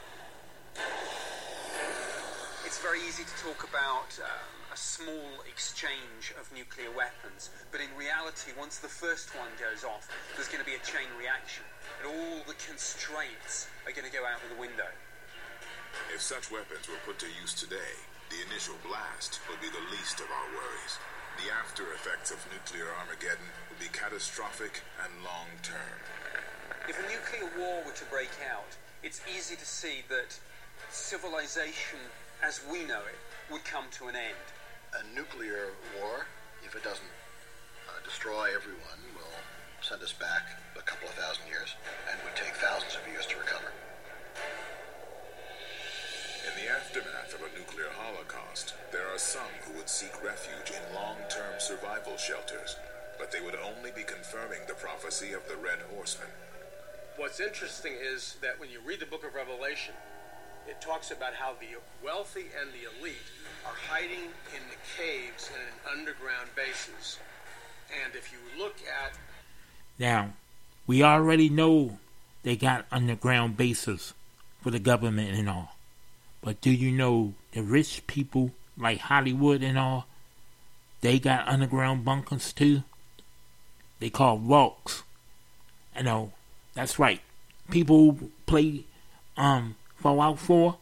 It's very easy to talk about a small exchange of nuclear weapons, but in reality, once the first one goes off, there's going to be a chain reaction, and all the constraints are going to go out of the window. If such weapons were put to use today, the initial blast would be the least of our worries. The after effects of nuclear Armageddon would be catastrophic and long-term. If a nuclear war were to break out, it's easy to see that civilization as we know it would come to an end. A nuclear war, if it doesn't destroy everyone, will send us back a couple of thousand years and would take thousands of years to recover. In the aftermath of a nuclear holocaust, there are some who would seek refuge in long-term survival shelters, but they would only be confirming the prophecy of the Red Horseman. What's interesting is that when you read the Book of Revelation, it talks about how the wealthy and the elite are hiding in the caves and in underground bases. And if you look at... Now, we already know they got underground bases for the government and all. But do you know the rich people like Hollywood and all, they got underground bunkers too? They call vaults. I know, that's right. People who play Fallout 4,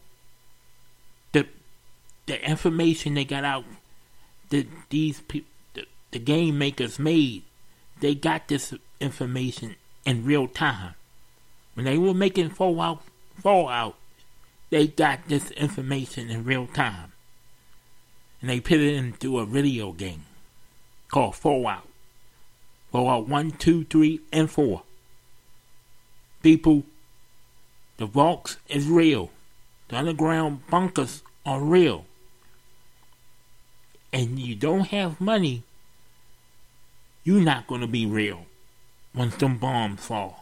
the information they got out that these people, the game makers made, they got this information in real time. When they were making Fallout, they got this information in real time. And they put it into a video game called Fallout. Fallout 1, 2, 3, and 4. People, the vaults is real. The underground bunkers are real. And you don't have money, you're not going to be real once them bombs fall.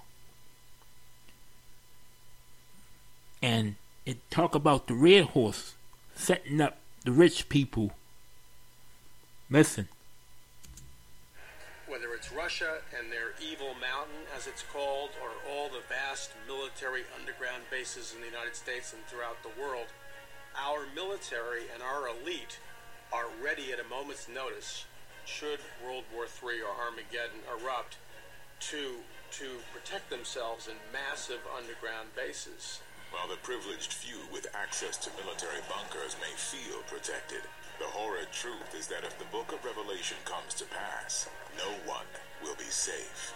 And it talk about the Red Horse setting up the rich people. Listen. Whether it's Russia and their Evil Mountain, as it's called, or all the vast military underground bases in the United States and throughout the world, our military and our elite are ready at a moment's notice, should World War III or Armageddon erupt, to protect themselves in massive underground bases. While the privileged few with access to military bunkers may feel protected, the horrid truth is that if the Book of Revelation comes to pass, no one will be safe.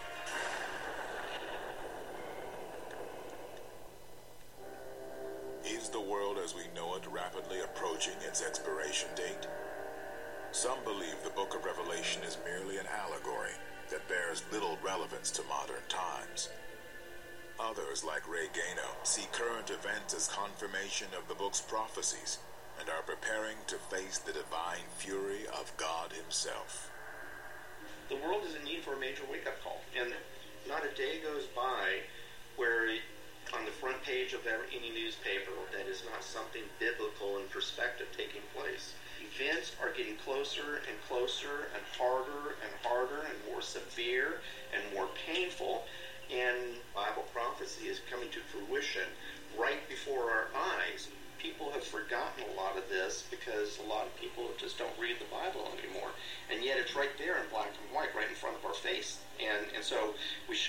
Is the world as we know it rapidly approaching its expiration date? Some believe the Book of Revelation is merely an allegory that bears little relevance to modern times. Others, like Ray Gaino, see current events as confirmation of the book's prophecies and are preparing to face the divine fury of God himself. The world is in need for a major wake-up call, and not a day goes by where on the front page of any newspaper that is not something biblical in perspective taking place. Events are getting closer and closer and harder and more severe and more painful, and Bible prophecy is coming to fruition right before our eyes. People have forgotten a lot of this because a lot of people just don't read the Bible anymore. And yet it's right there in black and white, right in front of our face. And so we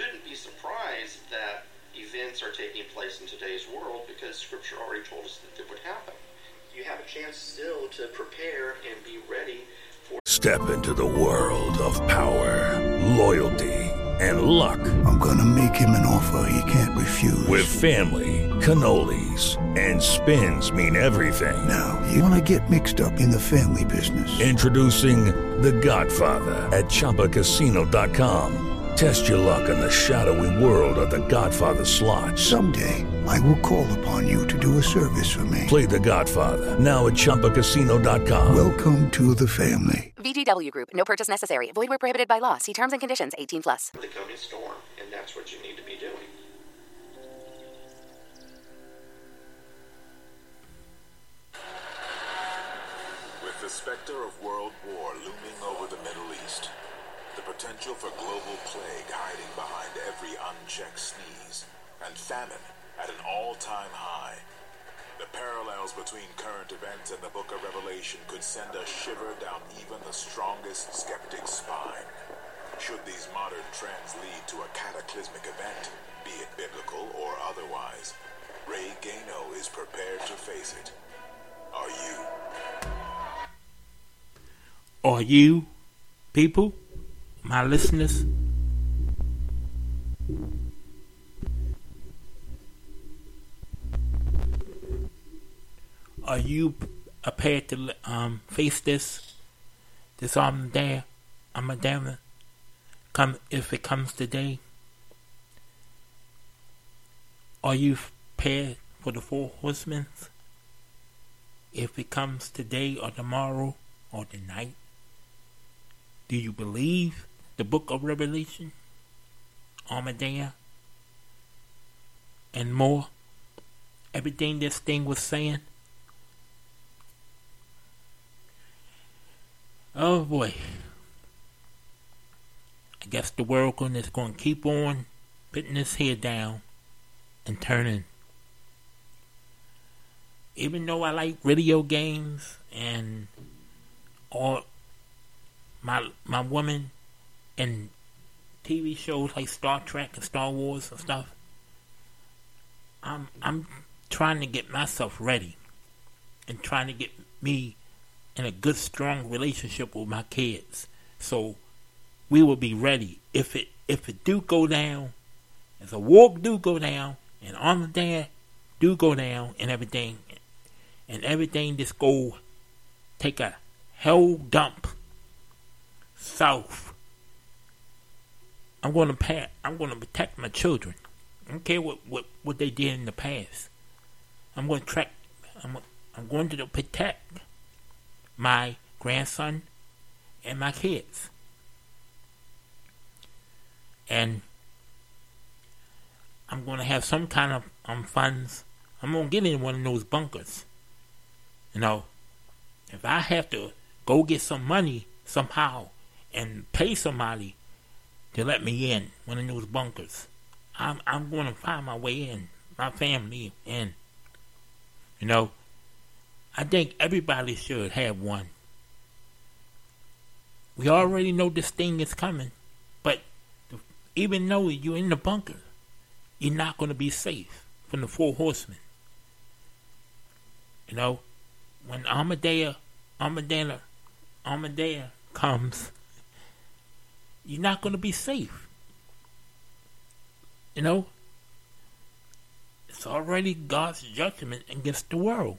world because Scripture already told us that it would happen. You have a chance still to prepare and be ready for... Step into the world of power, loyalty, and luck. I'm gonna make him an offer he can't refuse. With family, cannolis, and spins mean everything. Now, you wanna get mixed up in the family business. Introducing The Godfather at ChumbaCasino.com. Test your luck in the shadowy world of The Godfather slot. Someday, I will call upon you to do a service for me. Play The Godfather, now at ChumbaCasino.com. Welcome to the family. VGW Group. No purchase necessary. Void where prohibited by law. See terms and conditions. 18+. The coming storm, and that's what you need to be doing. With the specter of world war looming over the Middle East, the potential for global plague hiding behind every unchecked sneeze, and famine at an all-time high, the parallels between current events and the Book of Revelation could send a shiver down even the strongest skeptic's spine. Should these modern trends lead to a cataclysmic event, be it biblical or otherwise, Ray Gaino is prepared to face it. Are you? Are you, people, my listeners? Are you prepared to face this Armageddon come if it comes today? Are you prepared for the four horsemen if it comes today or tomorrow or tonight? Do you believe the Book of Revelation, Armageddon, and more? Everything this thing was saying? Oh boy. I guess the world is going to keep on putting its head down and turning. Even though I like video games and all my woman and TV shows like Star Trek and Star Wars and stuff, I'm trying to get myself ready and trying to get me in a good, strong relationship with my kids, so we will be ready if it do go down, if a war do go down, and Armageddon do go down, and everything just go take a hell dump south. I'm gonna protect my children. I don't care what they did in the past. I'm going to protect my grandson and my kids. And I'm going to have some kind of funds. I'm going to get in one of those bunkers. You know, if I have to go get some money somehow and pay somebody to let me in one of those bunkers, I'm going to find my way in, my family in. You know, I think everybody should have one. We already know this thing is coming, but even though you're in the bunker, you're not going to be safe from the four horsemen. You know, when Armageddon comes, you're not going to be safe. You know, it's already God's judgment against the world.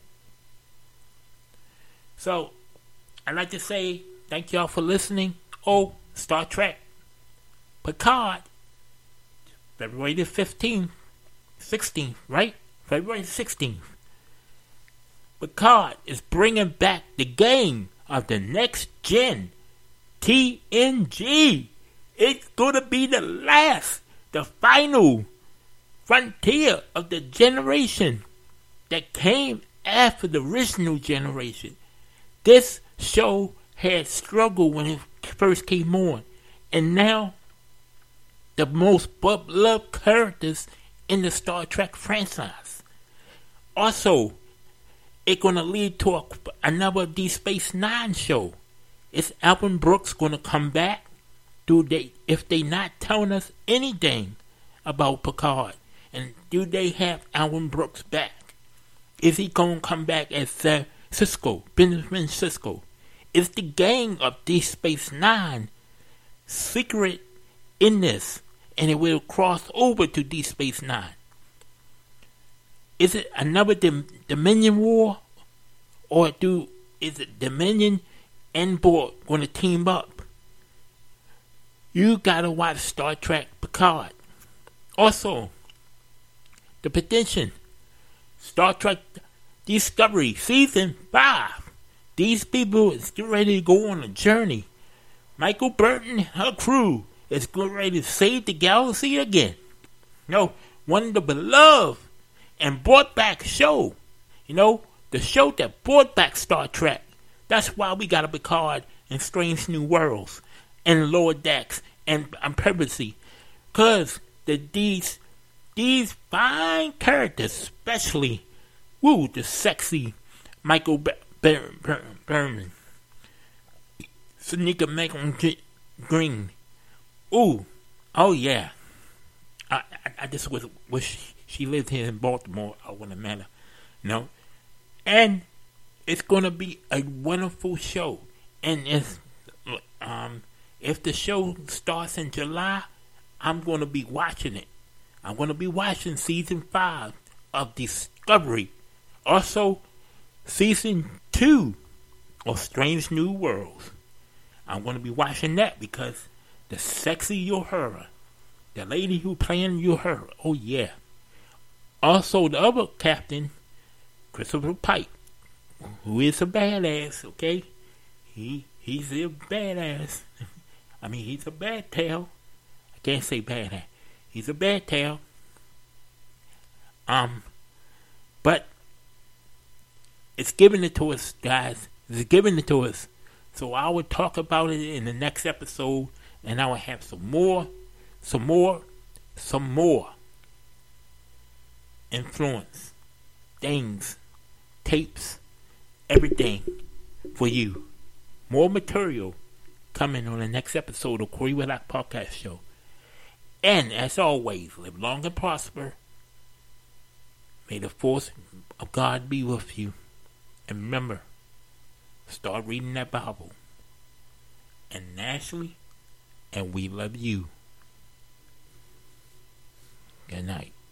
So, I'd like to say thank y'all for listening. Oh, Star Trek Picard, February the 16th, right? February 16th. Picard is bringing back the game of the next gen, TNG. It's going to be the final frontier of the generation that came after the original generation. This show had struggled when it first came on, and now the most beloved characters in the Star Trek franchise. Also, it's going to lead to another Deep Space Nine show. Is Alvin Brooks going to come back? If they not telling us anything about Picard? And do they have Alvin Brooks back? Is he going to come back as Cisco, Benjamin Cisco? Is the gang of Deep Space Nine secret in this, and it will cross over to Deep Space Nine? Is it another Dominion war, or is it Dominion and Borg going to team up? You gotta watch Star Trek Picard. Also, the petition, Star Trek Discovery Season 5. These people is getting ready to go on a journey. Michael Burton and her crew is getting ready to save the galaxy again. One of the beloved and brought back show. The show that brought back Star Trek. That's why we got a Picard and Strange New Worlds and Lower Decks and Privacy. Because these fine characters, especially the sexy Michael Berman, Sonequa Megan Green. Oh yeah. I just wish she lived here in Baltimore. I wouldn't matter. And it's gonna be a wonderful show. And if the show starts in July, I'm gonna be watching it. I'm gonna be watching season 5 of Discovery. Also, season 2 of Strange New Worlds. I'm gonna be watching that because the sexy Uhura, the lady who playing Uhura, oh yeah. Also, the other captain, Christopher Pike, who is a badass, okay? He's a badass. I mean, he's a bad tail. I can't say badass. He's a bad tail. But it's giving it to us, guys. It's giving it to us. So I will talk about it in the next episode, and I will have some more influence, things, tapes, everything for you. More material coming on the next episode of Corey Whitlock Podcast Show. And as always, live long and prosper. May the force of God be with you. And remember, start reading that Bible. And Ashley, and we love you. Good night.